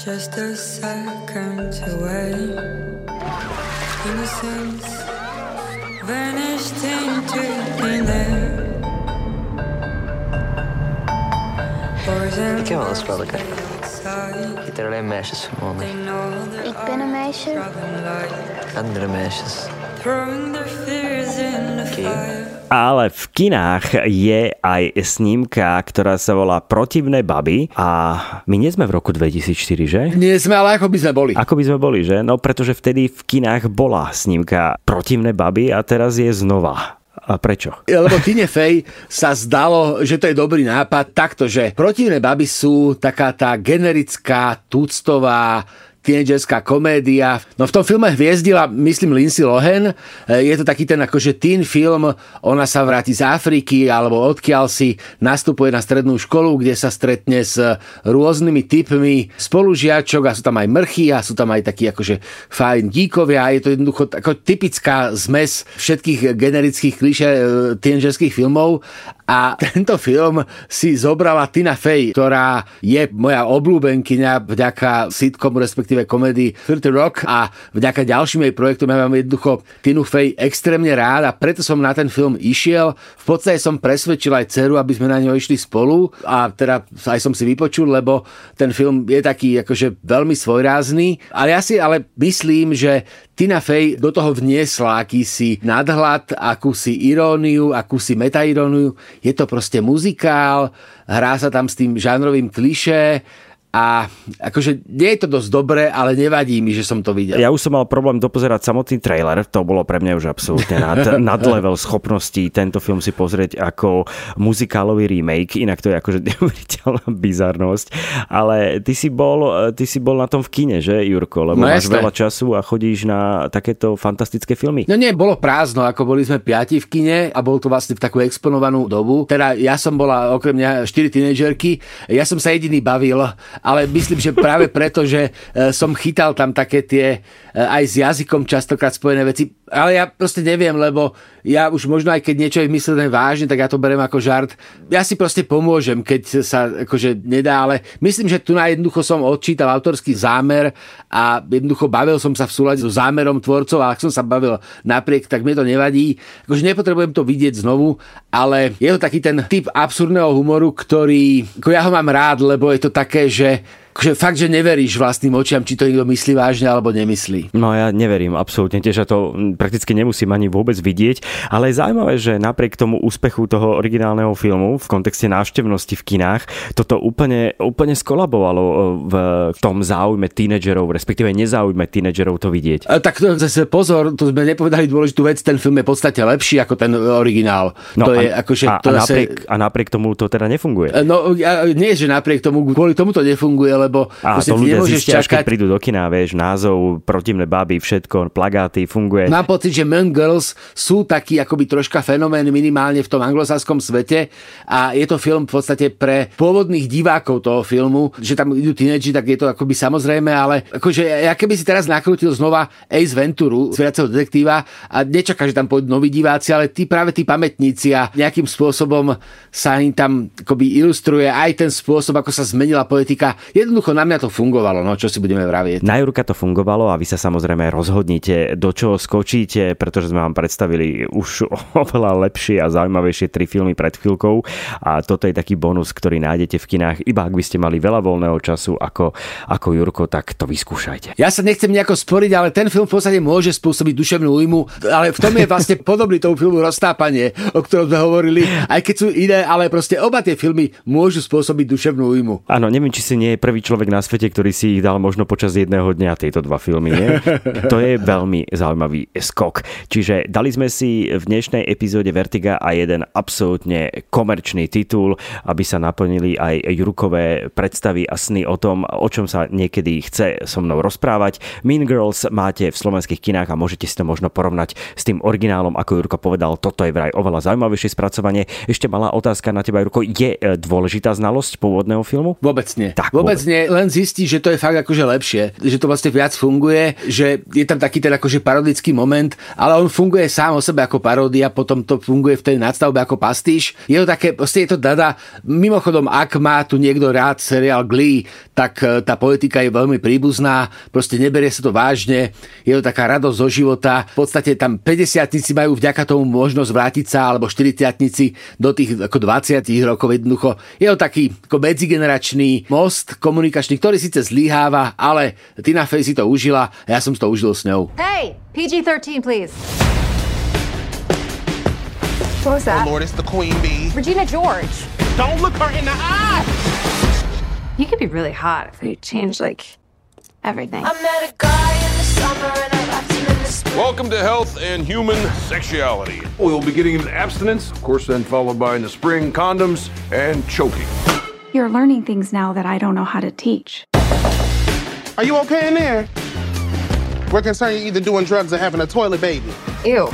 just a second away. Innocence vanished into thin air. Mikä on Svalka? Giet er alleen meisjes van me. Ik ben een meisje. Andere meisjes. Ale v kinách je aj snímka, ktorá sa volá Protivné baby a my nie sme v roku dvetisícštyri, že? Nie sme, ale ako by sme boli. Ako by sme boli, že? No pretože vtedy v kinách bola snímka Protivné baby a teraz je znova. A prečo? Lebo Tine Fey sa zdalo, že to je dobrý nápad takto, že Protivné baby sú taká tá generická, tuctová, tínedžerská komédia. No v tom filme hviezdila, myslím, Lindsay Lohan. Je to taký ten akože teen film. Ona sa vráti z Afriky alebo odkiaľ si nastupuje na strednú školu, kde sa stretne s rôznymi typmi spolužiačok a sú tam aj mrchy a sú tam aj takí akože fajn díkovia. Je to jednoducho ako typická zmes všetkých generických klišé tínedžerských filmov. A tento film si zobrala Tina Fey, ktorá je moja obľúbenkyňa vďaka sitcomu, respektíve komédii thirty Rock a vďaka ďalším jej projektom. Ja mám jednoducho Tinu Fey extrémne rád a preto som na ten film išiel. V podstate som presvedčil aj dceru, aby sme na ňo išli spolu a teda aj som si vypočul, lebo ten film je taký akože veľmi svojrázny. Ale ja si ale myslím, že Tina Fey do toho vniesla akýsi nadhľad, akúsi iróniu, akúsi metairóniu. Je to proste muzikál, hrá sa tam s tým žánrovým klišé a akože nie je to dosť dobré, ale nevadí mi, že som to videl. Ja už som mal problém dopozerať samotný trailer, to bolo pre mňa už absolútne nad, nad level schopností tento film si pozrieť ako muzikálový remake, inak to je akože neuveriteľná bizarnosť, ale ty si bol, ty si bol na tom v kine, že Jurko? Lebo no máš veľa času a chodíš na takéto fantastické filmy. No nie, bolo prázdno, ako boli sme piati v kine a bol to vlastne v takú exponovanú dobu. Teda ja som bola okrem mňa štyri tínedžerky, ja som sa jediný bavil, ale myslím, že práve preto, že som chytal tam také tie aj s jazykom častokrát spojené veci. Ale ja proste neviem, lebo ja už možno aj keď niečo je myslené vážne, tak ja to beriem ako žart. Ja si proste pomôžem, keď sa akože nedá, ale myslím, že tu na jednoducho som odčítal autorský zámer a jednoducho bavil som sa v súlade so zámerom tvorcov a ak som sa bavil napriek, tak mne to nevadí. Akože nepotrebujem to vidieť znovu, ale je to taký ten typ absurdného humoru, ktorý, ako ja ho mám rád, lebo je to také, že že fakt, že neveríš vlastným očiam, či to niekto myslí vážne alebo nemyslí. No ja neverím absolútne tiež, a to prakticky nemusím ani vôbec vidieť, ale je zaujímavé, že napriek tomu úspechu toho originálneho filmu v kontexte návštevnosti v kinách, toto úplne, úplne skolabovalo v tom záujme tínedžerov, respektíve nezáujme tínedžerov to vidieť. A tak to zase pozor, to sme nepovedali dôležitú vec, ten film je v podstate lepší ako ten originál. No to a, je akože, a, to a, zase... napriek, a napriek tomu to teda nefunguje. No nie, že napriek tomu, kvôli tomu to nefunguje, lebo a to ľudia zistia, až keď prídu do kina, vieš, názov, Protivné baby, všetko, plagáty, funguje. Mám pocit, že Mean Girls sú taký akoby troška fenomén minimálne v tom anglosaskom svete a je to film v podstate pre pôvodných divákov toho filmu, že tam idú tínedži, tak je to akoby samozrejme, ale akože ja keby si teraz nakrútil znova Ace Venturu, zvieraceho detektíva a nečaká, že tam pôjdu noví diváci, ale tí práve tí pamätníci a nejakým spôsobom sa im tam akoby ilustruje aj ten spôsob, ako sa zmenila politika. Jednoducho na mňa to fungovalo, no čo si budeme vravieť. Na Jurka to fungovalo a vy sa samozrejme rozhodnite, do čoho skočíte, pretože sme vám predstavili už oveľa lepšie a zaujímavejšie tri filmy pred chvíľkou a toto je taký bonus, ktorý nájdete v kinách, iba ak by ste mali veľa voľného času ako, ako Jurko, tak to vyskúšajte. Ja sa nechcem nejako sporiť, ale ten film v podstate môže spôsobiť duševnú újmu, ale v tom je vlastne podobný tomu filmu Roztápanie, o ktorom sme hovorili, aj keď sú iné, ale proste oba tie filmy môžu spôsobiť duševnú újmu. Áno, neviem, či si nie je prvý človek na svete, ktorý si ich dal možno počas jedného dňa, tieto dva filmy, nie? To je veľmi zaujímavý skok. Čiže dali sme si v dnešnej epizóde Vertiga a jeden absolútne komerčný titul, aby sa naplnili aj Jurkové predstavy a sny o tom, o čom sa niekedy chce so mnou rozprávať. Mean Girls máte v slovenských kinách a môžete si to možno porovnať s tým originálom, ako Jurko povedal, toto je vraj oveľa zaujímavejšie spracovanie. Ešte malá otázka na teba, Jurko, je dôležitá znalosť pôvodného filmu? Vôbec nie. Tak, vôbec, vôbec seriózne, len zistí, že to je fakt akože lepšie, že to vlastne viac funguje, že je tam taký ten akože parodický moment, ale on funguje sám o sebe ako paródia, potom to funguje v tej nadstavbe ako pastíš. Je to také, proste je to dada. Mimochodom, ak má tu niekto rád seriál Glee, tak tá politika je veľmi príbuzná, proste neberie sa to vážne, je to taká radosť zo života. V podstate tam päťdesiatnici majú vďaka tomu možnosť vrátiť sa, alebo štyridsiatnici do tých ako dvadsiatich rokov jednoducho. Je to taký ako medzigeneračný most komunikačný, ktorý síce zlyháva, ale Tina Fey si to užila a ja som si to užil s ňou. Hey, P G thirteen, please. What was that? Oh Lord, it's the Queen Bee. Regina George. Don't look her in the eye. You could be really hot if you changed, like, everything. I met a guy in the summer and I left him in the spring. Welcome to Health and Human Sexuality. We'll be getting into abstinence, of course, then followed by in the spring condoms and choking. You're learning things now that I don't know how to teach. Are you okay in there? We're concerned you're either doing drugs or having a toilet baby. Ew.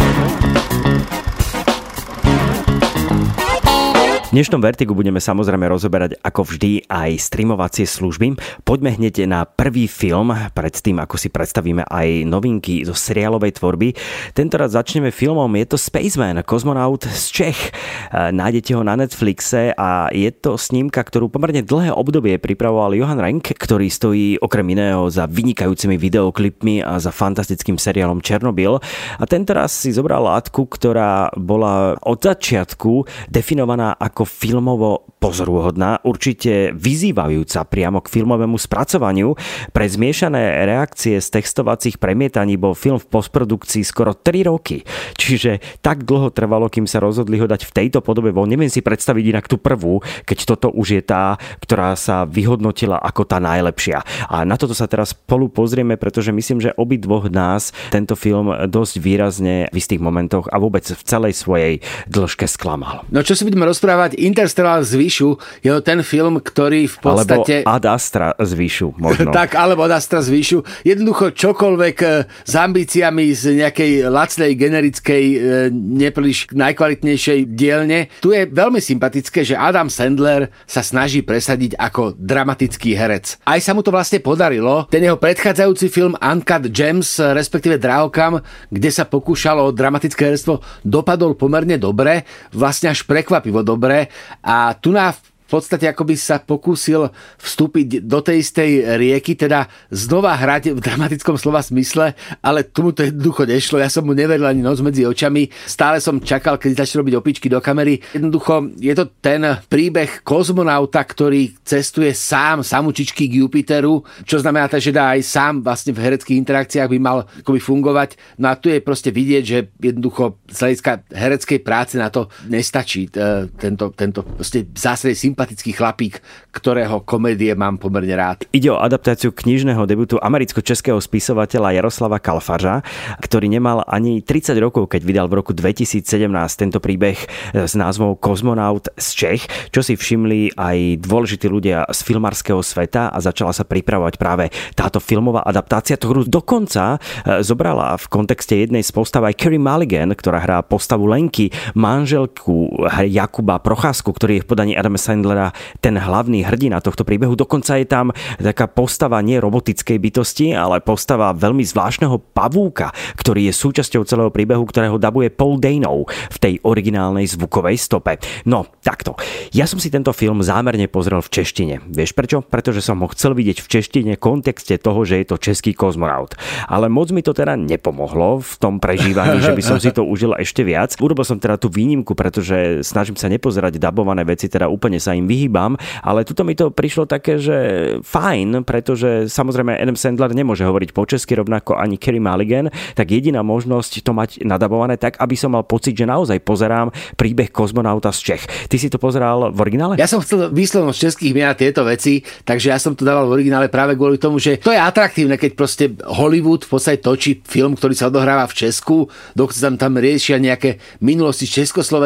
V dnešnom Vertigu budeme samozrejme rozoberať ako vždy aj streamovacie služby. Poďme hneď na prvý film, predtým ako si predstavíme aj novinky zo seriálovej tvorby. Tentoraz začneme filmom, je to Spaceman, kozmonaut z Čech. Nájdete ho na Netflixe a je to snímka, ktorú pomerne dlhé obdobie pripravoval Johan Renck, ktorý stojí okrem iného za vynikajúcimi videoklipmi a za fantastickým seriálom Černobyl. A tentoraz si zobral látku, ktorá bola od začiatku definovaná ako filmovo pozoruhodná, určite vyzývajúca priamo k filmovému spracovaniu. Pre zmiešané reakcie z textovacích premietaní bol film v postprodukcii skoro tri roky. Čiže tak dlho trvalo, kým sa rozhodli ho dať v tejto podobe von. Neviem si predstaviť inak tú prvú, keď toto už je tá, ktorá sa vyhodnotila ako tá najlepšia. A na toto sa teraz spolu pozrieme, pretože myslím, že obidvoch nás tento film dosť výrazne v istých momentoch a vôbec v celej svojej dĺžke sklamal. No čo si budeme rozprávať? Interstellar zvyšu, je to ten film, ktorý v podstate... Alebo Ad Astra zvyšu, možno. Tak, alebo Ad Astra zvyšu. Jednoducho čokoľvek s ambíciami z nejakej lacnej, generickej, nepríliš najkvalitnejšej dielne. Tu je veľmi sympatické, že Adam Sandler sa snaží presadiť ako dramatický herec. Aj sa mu to vlastne podarilo. Ten jeho predchádzajúci film Uncut Gems, respektíve Drahokam, kde sa pokúšalo o dramatické herectvo, dopadol pomerne dobre, vlastne až prekvapivo dobre. A tu na v podstate akoby sa pokúsil vstúpiť do tej istej rieky, teda znova hrať v dramatickom slova smysle, ale tomu to jednoducho nešlo. Ja som mu neveril ani noc medzi očami. Stále som čakal, keď začal robiť opičky do kamery. Jednoducho je to ten príbeh kozmonauta, ktorý cestuje sám, samučičky k Jupiteru, čo znamená, že dá aj sám vlastne v hereckých interakciách by mal akoby fungovať. No a tu je proste vidieť, že jednoducho z hľadiska hereckej práce na to nestačí tento, tento proste zásadne sympatický sympatický chlapík, ktorého komédie mám pomerne rád. Ide o adaptáciu knižného debutu americko-českého spisovateľa Jaroslava Kalfařa, ktorý nemal ani tridsať rokov, keď vydal v roku dvetisícsedemnásť tento príbeh s názvom Kozmonaut z Čech, čo si všimli aj dôležití ľudia z filmárskeho sveta a začala sa pripravovať práve táto filmová adaptácia, ktorú dokonca zobrala v kontexte jednej z postav aj Carey Mulligan, ktorá hrá postavu Lenky, manželku Jakuba Procházku, ktorý je v podaní Adama Sandlera ten hlavný hrdina tohto príbehu. Dokonca je tam taká postava nie robotickej bytosti, ale postava veľmi zvláštneho pavúka, ktorý je súčasťou celého príbehu, ktorého dabuje Paul Dano v tej originálnej zvukovej stope. No, takto. Ja som si tento film zámerne pozrel v češtine. Vieš prečo? Pretože som ho chcel vidieť v češtine v kontexte toho, že je to český kozmonaut. Ale moc mi to teda nepomohlo v tom prežívaní, že by som si to užil ešte viac. Urobil som teda tú výnimku, pretože snažím sa nepozerať dabované veci, teda úplne sa im vyhýbam, ale tuto mi to prišlo také, že fajn, pretože samozrejme Adam Sandler nemôže hovoriť po česky, rovnako ani Carey Mulligan, tak jediná možnosť to mať nadabované tak, aby som mal pocit, že naozaj pozerám príbeh kozmonauta z Čech. Ty si to pozeral v originále? Ja som chcel výslovnosť českých mien a tieto veci, takže ja som to dával v originále práve kvôli tomu, že to je atraktívne, keď proste Hollywood v podstate točí film, ktorý sa odohráva v Česku, dokonca tam, tam riešia nejaké minulosti z Československa, no to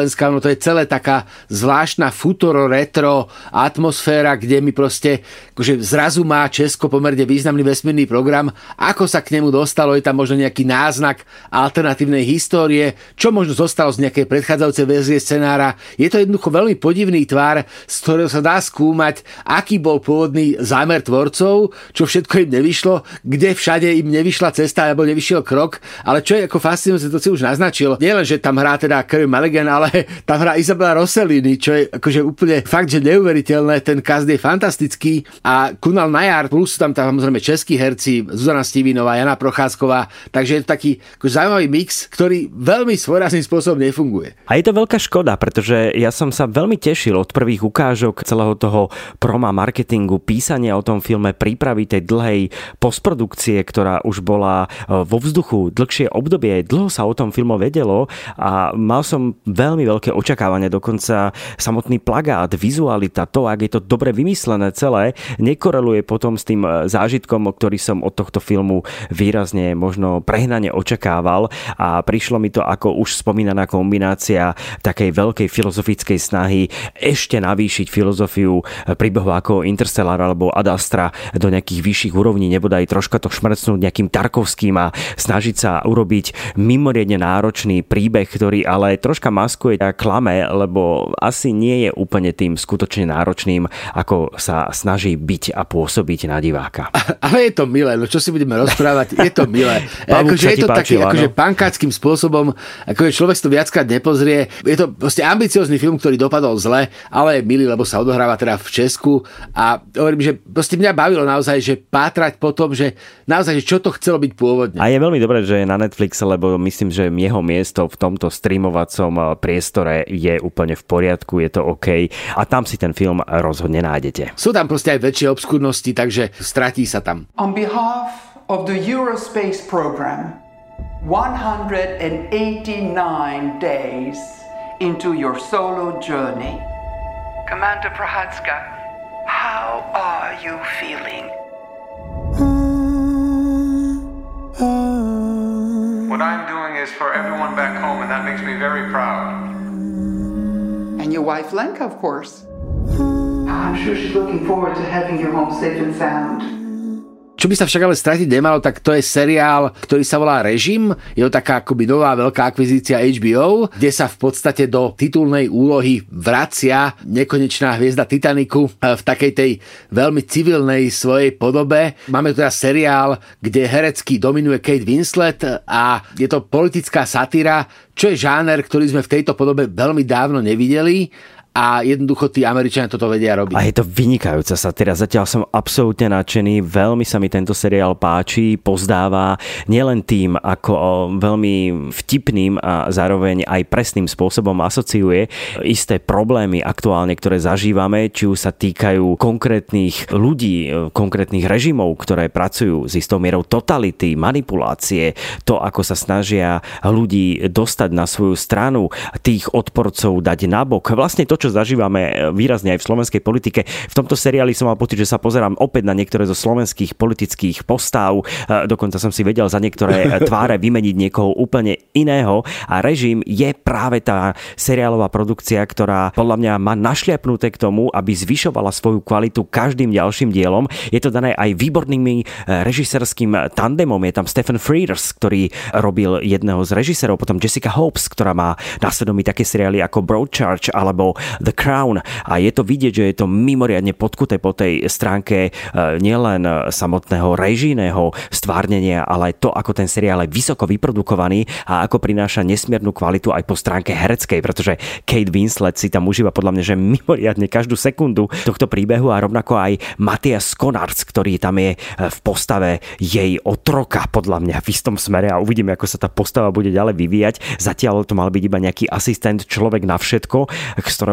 to je celé taká zvláštna futuro retro atmosféra, kde mi proste akože zrazu má Česko pomerne významný vesmírny program. Ako sa k nemu dostalo, je tam možno nejaký náznak alternatívnej histórie, čo možno zostalo z nejakej predchádzajúcej verzie scenára. Je to jednoducho veľmi podivný tvar, z ktorého sa dá skúmať, aký bol pôvodný zámer tvorcov, čo všetko im nevyšlo, kde všade im nevyšla cesta alebo nevyšiel krok, ale čo je ako fascinujúce, to si už naznačil. Nie len, že tam hrá teda Carey Mulligan, ale tam hrá Isabella Rossellini, čo je akože úplne fakt, že neuveriteľné. Ten cast je fantastický a Kunal Najar, plus sú tam samozrejme českí herci, Zuzana Stivinová, Jana Procházková, takže je to taký akože zaujímavý mix, ktorý veľmi svojrázným spôsobom nefunguje. A je to veľká škoda, pretože ja som sa veľmi tešil od prvých ukážok celého toho proma marketingu, písania o tom filme, prípravy tej dlhej postprodukcie, ktorá už bola vo vzduchu dlhšie obdobie. Dlho sa o tom filmu vedelo a mal som veľmi veľké očakávania, dokonca samotný plagát, vizualita, to, ak je to dobre vymyslené celé, nekoreluje potom s tým zážitkom, ktorý som od tohto filmu výrazne možno prehnane očakával a prišlo mi to ako už spomínaná kombinácia takej veľkej filozofickej snahy ešte navýšiť filozofiu príbehu ako Interstellar alebo Ad Astra do nejakých vyšších úrovní, nebodaj troška to šmrcnúť nejakým Tarkovským a snažiť sa urobiť mimoriadne náročný príbeh, ktorý ale troška maskuje a klame, lebo asi nie je úplne tým skutočne náročným, ako sa snaží byť a pôsobiť na diváka. Ale je to milé, no čo si budeme rozprávať, je to milé. Akože je to taký akože pankáckým spôsobom, akože človek si to viackrát nepozrie. Je to proste ambiciózny film, ktorý dopadol zle, ale je milý, lebo sa odohráva teda v Česku a hovorím, že proste mňa bavilo naozaj, že pátrať po tom, že naozaj, že čo to chcelo byť pôvodne. A je veľmi dobré, že je na Netflixe, lebo myslím, že jeho miesto v tomto streamovacom priestore je úplne v poriadku, je to OK a tam si ten film rozhodne nájdete. Sú tam proste aj väčšie obskúrnosti, takže stratí sa tam. On behalf of the Eurospace program, one hundred eighty-nine days into your solo journey. Commander Prohatska, how are you feeling? What I'm doing is for everyone back home, and that makes me very proud. And your wife Lenka, of course. I'm sure she's looking forward to having you home safe and sound. Čo by sa však ale stratiť nemalo, tak to je seriál, ktorý sa volá Režim. Je to taká akoby nová veľká akvizícia há bé ó, kde sa v podstate do titulnej úlohy vracia nekonečná hviezda Titaniku v takej tej veľmi civilnej svojej podobe. Máme tu teda seriál, kde herecky dominuje Kate Winslet a je to politická satíra, čo je žáner, ktorý sme v tejto podobe veľmi dávno nevideli. A jednoducho tí Američania toto vedia robiť. A je to vynikajúca satíra. Zatiaľ som absolútne nadšený. Veľmi sa mi tento seriál páči, pozdáva nielen tým, ako veľmi vtipným a zároveň aj presným spôsobom asociuje isté problémy aktuálne, ktoré zažívame, či už sa týkajú konkrétnych ľudí, konkrétnych režimov, ktoré pracujú s istou mierou totality, manipulácie, to, ako sa snažia ľudí dostať na svoju stranu, tých odporcov dať nabok. Vlastne to, čo zažívame výrazne aj v slovenskej politike. V tomto seriáli som mal pocit, že sa pozerám opäť na niektoré zo slovenských politických postáv. Dokonca som si vedel za niektoré tváre vymeniť niekoho úplne iného. A Režim je práve tá seriálová produkcia, ktorá podľa mňa má našliapnuté k tomu, aby zvyšovala svoju kvalitu každým ďalším dielom. Je to dané aj výbornými režisérským tandemom. Je tam Stephen Frears, ktorý robil jedného z režisérov, potom Jessica Hobbs, ktorá má na svedomí také seriály ako Broadchurch alebo The Crown a je to vidieť, že je to mimoriadne podkuté po tej stránke nielen samotného režijného stvárnenia, ale aj to, ako ten seriál je vysoko vyprodukovaný a ako prináša nesmiernu kvalitu aj po stránke hereckej, pretože Kate Winslet si tam užíva podľa mňa, že mimoriadne každú sekundu tohto príbehu a rovnako aj Matthias Schoenaerts, ktorý tam je v postave jej otroka podľa mňa v istom smere a uvidíme, ako sa tá postava bude ďalej vyvíjať. Zatiaľ to mal byť iba nejaký asistent, človek na všetko, z ktorého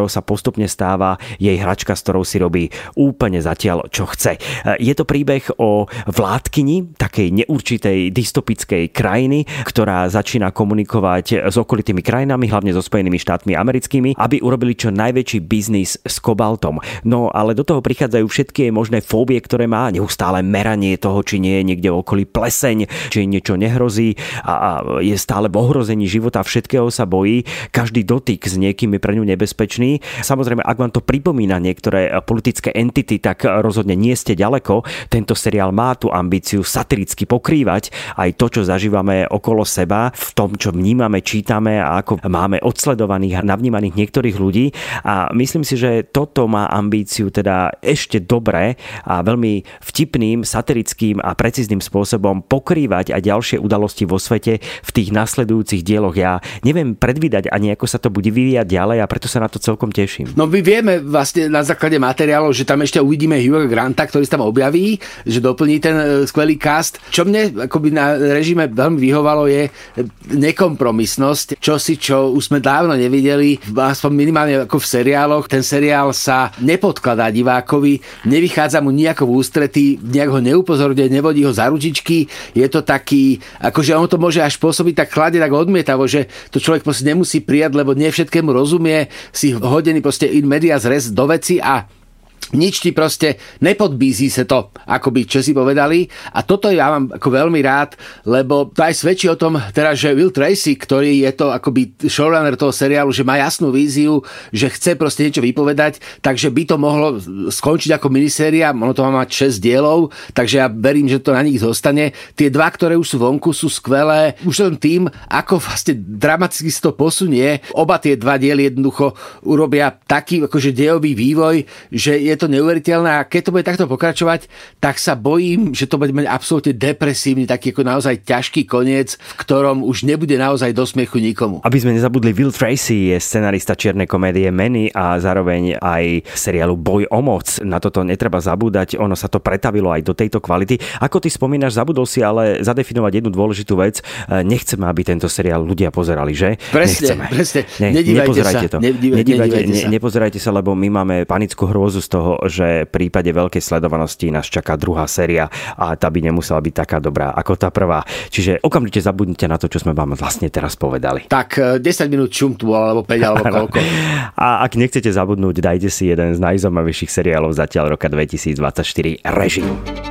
ktorého sa postupne stáva jej hračka, s ktorou si robí úplne zatiaľ, čo chce. Je to príbeh o vládkyni takej neurčitej dystopickej krajiny, ktorá začína komunikovať s okolitými krajinami, hlavne so Spojenými štátmi americkými, aby urobili čo najväčší biznis s kobaltom. No ale do toho prichádzajú všetky možné fóbie, ktoré má, neustále meranie toho, či nie je niekde okolí pleseň, či niečo nehrozí a je stále v ohrození života, všetkého sa bojí. Každý dotyk s niekým je pre ňu nebezpečný. Samozrejme, ak vám to pripomína niektoré politické entity, tak rozhodne nie ste ďaleko. Tento seriál má tú ambíciu satiricky pokrývať aj to, čo zažívame okolo seba, v tom, čo vnímame, čítame a ako máme odsledovaných a navnímaných niektorých ľudí. A myslím si, že toto má ambíciu teda ešte dobre a veľmi vtipným, satirickým a precízným spôsobom pokrývať aj ďalšie udalosti vo svete v tých nasledujúcich dieloch. Ja neviem predvídať ani ako sa to bude vyvíjať ďalej a preto sa na to celkom teším. No my vieme vlastne na základe materiálov, že tam ešte uvidíme Hugha Granta, ktorý sa tam objaví, že doplní ten skvelý cast. Čo mne akoby na režime veľmi vyhovalo je nekompromisnosť, čo si čo už sme dávno nevideli, aspoň minimálne ako v seriáloch. Ten seriál sa nepodkladá divákovi, nevychádza mu nejako v ústretí, nejak ho neupozorňuje, nevodí ho za ručičky. Je to taký, akože on to môže až pôsobiť tak chladne, tak odmietavo, že to človek proste nemusí prijať, lebo nie všetkému rozumie, si hodený proste in medias res do veci a nič ti proste nepodbízí sa to, ako by Česi povedali. A toto ja mám ako veľmi rád, lebo to aj svedčí o tom, teda, že Will Tracy, ktorý je to akoby showrunner toho seriálu, že má jasnú víziu, že chce proste niečo vypovedať, takže by to mohlo skončiť ako miniséria, ono to má mať šesť dielov, takže ja verím, že to na nich zostane. Tie dva, ktoré už sú vonku, sú skvelé. Už len tým, ako vlastne dramaticky sa to posunie, oba tie dva diely jednoducho urobia taký akože dejový vývoj, že je to neuveriteľné a keď to bude takto pokračovať, tak sa bojím, že to bude mať absolútne depresívny, taký ako naozaj ťažký koniec, v ktorom už nebude naozaj do smiechu nikomu. Aby sme nezabudli, Will Tracy je scenarista čiernej komédie Manny a zároveň aj seriálu Boj o moc. Na toto netreba zabúdať, ono sa to pretavilo aj do tejto kvality. Ako ty spomínaš, zabudol si ale zadefinovať jednu dôležitú vec. Nechceme, aby tento seriál ľudia pozerali, že? Presne, Nechceme. presne. Ne, nedívajte nepozerajte sa. to. Nedívajte, nedívajte, nedívajte ne, sa. Nepozerajte sa, lebo my máme panickú hrôzu z toho, že v prípade veľkej sledovanosti nás čaká druhá séria a tá by nemusela byť taká dobrá ako tá prvá. Čiže okamžite zabudnite na to, čo sme vám vlastne teraz povedali. Tak desať minút šumtu, alebo päť, alebo koľko. A ak nechcete zabudnúť, dajte si jeden z najzaujímavejších seriálov zatiaľ roka dvetisícdvadsaťštyri, Režim.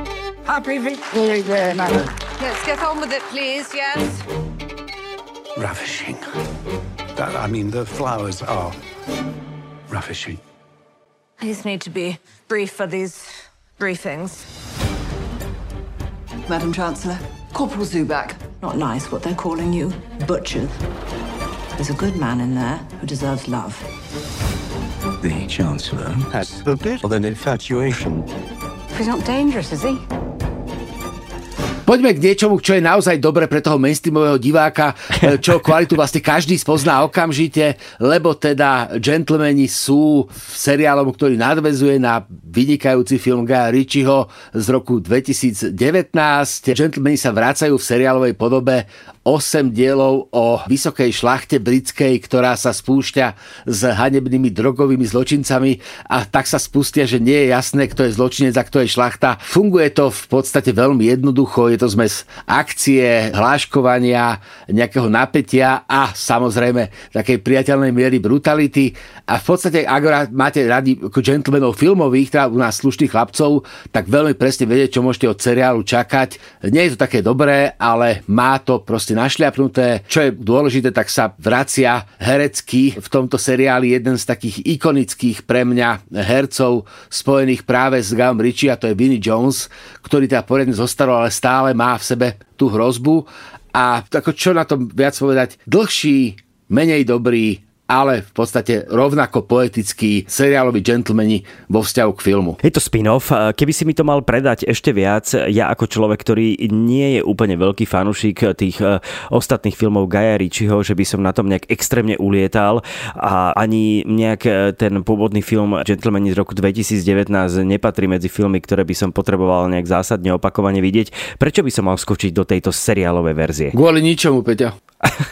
Let's get on with it, please, yes? Ravishing. That, I mean, the flowers are ravishing. I just need to be brief for these briefings. Madam Chancellor, Corporal Zubak. Not nice what they're calling you. Butchered. There's a good man in there who deserves love. The Chancellor has a bit of an infatuation. He's not dangerous, is he? Poďme k niečomu, čo je naozaj dobre pre toho mainstreamového diváka, čo kvalitu vlastne každý spozná okamžite, lebo teda Gentlemani sú seriálom, ktorý nadväzuje na vynikajúci film Guya Ritchieho z roku dvetisícdevätnásť. Gentlemani sa vracajú v seriálovej podobe osem dielov o vysokej šlachte britskej, ktorá sa spúšťa s hanebnými drogovými zločincami a tak sa spustia, že nie je jasné, kto je zločinec a kto je šlachta. Funguje to v podstate veľmi jednoducho, je to zmes akcie, hláškovania, nejakého napätia a samozrejme takej priateľnej miery brutality. A v podstate, ak máte radi ako gentlemanov filmových, teda u nás slušných chlapcov, tak veľmi presne viete, čo môžete od seriálu čakať. Nie je to také dobré, ale má to proste našľapnuté. Čo je dôležité, tak sa vracia herecky v tomto seriáli jeden z takých ikonických pre mňa hercov spojených práve s Guyom Ritchie, a to je Vinnie Jones, ktorý teda poriadne zostarol, ale stále má v sebe tú hrozbu. A ako čo na tom viac povedať? Dlhší, menej dobrý, ale v podstate rovnako poetický seriálový Gentlemani vo vzťahu k filmu. Je to spin-off. Keby si mi to mal predať ešte viac, ja ako človek, ktorý nie je úplne veľký fanúšik tých ostatných filmov Guya Ritchieho, že by som na tom nejak extrémne ulietal a ani nejak ten pôvodný film Gentlemani z roku dvetisícdevätnásť nepatrí medzi filmy, ktoré by som potreboval nejak zásadne opakovane vidieť. Prečo by som mal skočiť do tejto seriálovej verzie? Kvôli ničomu, Peťa.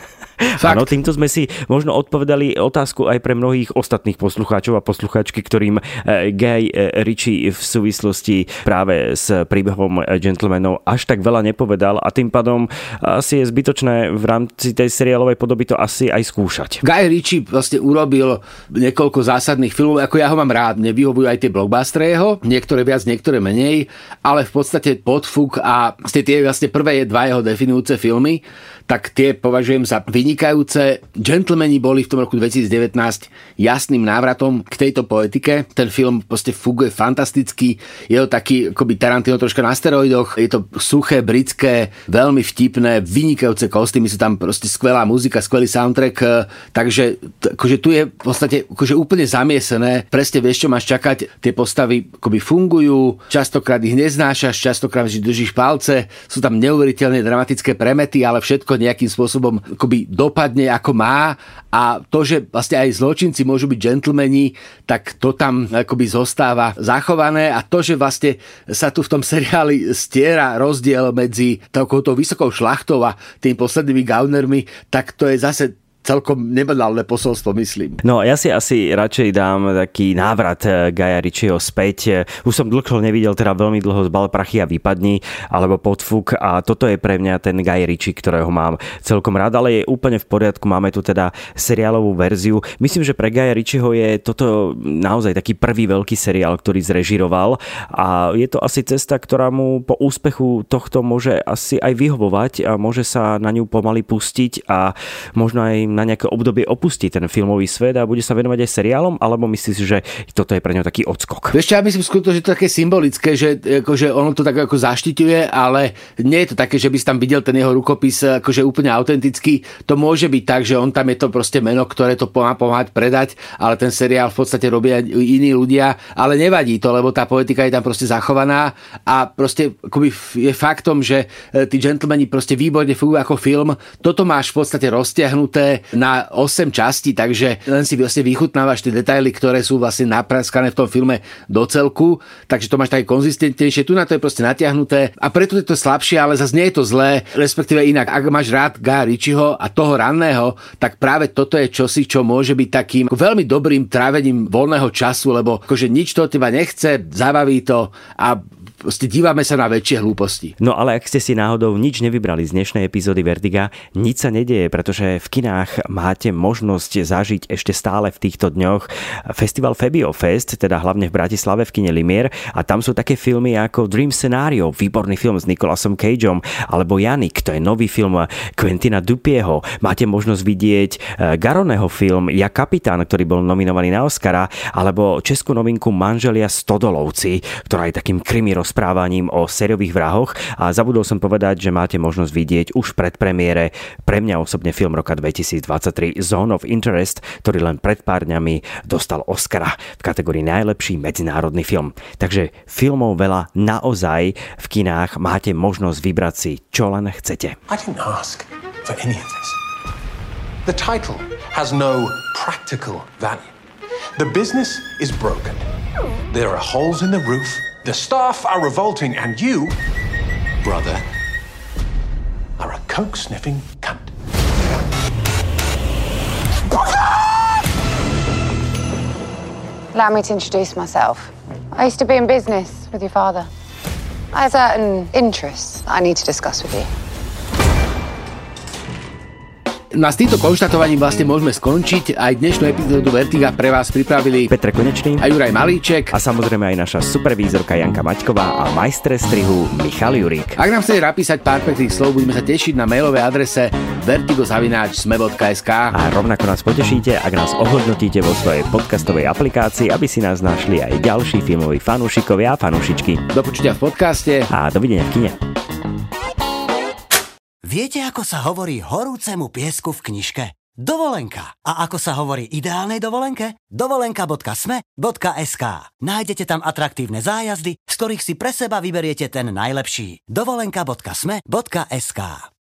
Áno, týmto sme si možno odpovedali otázku aj pre mnohých ostatných poslucháčov a poslucháčky, ktorým Guy Ritchie v súvislosti práve s príbehom Gentlemanov až tak veľa nepovedal a tým pádom asi je zbytočné v rámci tej seriálovej podoby to asi aj skúšať. Guy Ritchie vlastne urobil niekoľko zásadných filmov, ako ja ho mám rád, mne vyhovujú aj tie blockbustery jeho, niektoré viac, niektoré menej, ale v podstate Podfuk a tie vlastne prvé dva jeho definujúce filmy, tak tie považujem za vynikajúce. Gentlemani boli v tom roku dvetisícdevätnásť jasným návratom k tejto poetike. Ten film proste funguje fantasticky. Je to taký akoby Tarantino troška na steroidoch. Je to suché, britské, veľmi vtipné, vynikajúce kostýmy, sú tam proste skvelá muzika, skvelý soundtrack. Takže akože tu je v podstate akože úplne zamiesené. Presne vieš, čo máš čakať. Tie postavy akoby fungujú, častokrát ich neznášaš, častokrát si držíš palce. Sú tam neuveriteľne dramatické premety, ale všetko nejakým spôsobom akoby dopadne ako má a to, že vlastne aj zločinci môžu byť gentlemani, tak to tam akoby zostáva zachované a to, že vlastne sa tu v tom seriáli stiera rozdiel medzi takouto vysokou šlachtou a tými poslednými gaunermi, tak to je zase celkom nebanálne posolstvo, myslím. No ja si asi radšej dám taký návrat Guya Ritchieho späť. Už som dlho nevidel, teda veľmi dlho Zbal prachy a vypadni, alebo Podfuk a toto je pre mňa ten Guy Ritchie, ktorého mám celkom rád, ale je úplne v poriadku. Máme tu teda seriálovú verziu. Myslím, že pre Guya Ritchieho je toto naozaj taký prvý veľký seriál, ktorý zrežiroval a je to asi cesta, ktorá mu po úspechu tohto môže asi aj vyhovovať a môže sa na ňu pomaly pustiť a možno aj na nejaké obdobie opustí ten filmový svet a bude sa venovať aj seriálom, alebo myslíš, že toto je pre ňo taký odskok? Vieš čo, ja myslím skôr, že to je také symbolické, že akože ono to tak ako zaštiťuje, ale nie je to také, že by si tam videl ten jeho rukopis akože úplne autentický. To môže byť tak, že on tam je to proste meno, ktoré to má pomáhať predať, ale ten seriál v podstate robia iní ľudia, ale nevadí to, lebo tá poetika je tam proste zachovaná a proste akoby je faktom, že tí gentlemani proste výborne fungujú ako film. Toto máš v podstate roztiahnuté na osem častí, takže len si vlastne vychutnávaš tie detaily, ktoré sú vlastne napraskané v tom filme do celku, takže to máš také konzistentnejšie, tu na to je proste natiahnuté a preto je to slabšie, ale zase nie je to zlé, respektíve inak, ak máš rád Guya Ritchieho a toho ranného, tak práve toto je čosi, čo môže byť takým veľmi dobrým trávením voľného času, lebo akože nič to od teba nechce, zabaví to a proste dívame sa na väčšie hlúposti. No ale ak ste si náhodou nič nevybrali z dnešnej epizódy Vertiga, nič sa nedieje, pretože v kinách máte možnosť zažiť ešte stále v týchto dňoch festival Fabio Fest, teda hlavne v Bratislave v kine Limier a tam sú také filmy ako Dream Scenario, výborný film s Nicolasom Cageom, alebo Janik, to je nový film Quentina Dupieho. Máte možnosť vidieť Garoneho film Ja kapitán, ktorý bol nominovaný na Oscara, alebo českú novinku Manželia Stodolovci, ktorá je takým krimi rozprávaním o sériových vrahoch a zabudol som povedať, že máte možnosť vidieť už pred premiére pre mňa osobne film roka dvetisícdvadsaťtri Zone of Interest, ktorý len pred pár dňami dostal Oscara v kategórii najlepší medzinárodný film. Takže filmov veľa naozaj v kinách, máte možnosť vybrať si čo len chcete. I didn't ask for any of this. The title has no practical value. The business is broken. There are holes in the roof. The staff are revolting, and you, brother, are a coke-sniffing cunt. Allow me to introduce myself. I used to be in business with your father. I have certain interests I need to discuss with you. No a s týmto konštatovaním vlastne môžeme skončiť. Aj dnešnú epizódu Vertiga pre vás pripravili Petr Konečný a Juraj Malíček a samozrejme aj naša supervízorka Janka Maťková a majstre strihu Michal Jurík. Ak nám chcete napísať pár pekných slov, budeme sa tešiť na mailovej adrese vertigo zavináč sme bodka es ká a rovnako nás potešíte, ak nás ohodnotíte vo svojej podcastovej aplikácii, aby si nás našli aj ďalší filmoví fanúšikovia a fanúšičky. Do počutia v podcaste a dovidenia v kine. Viete, ako sa hovorí horúcemu piesku v knižke? Dovolenka. A ako sa hovorí ideálnej dovolenke? dovolenka bodka sme bodka es ká. Nájdete tam atraktívne zájazdy, z ktorých si pre seba vyberiete ten najlepší. dovolenka bodka sme bodka es ká.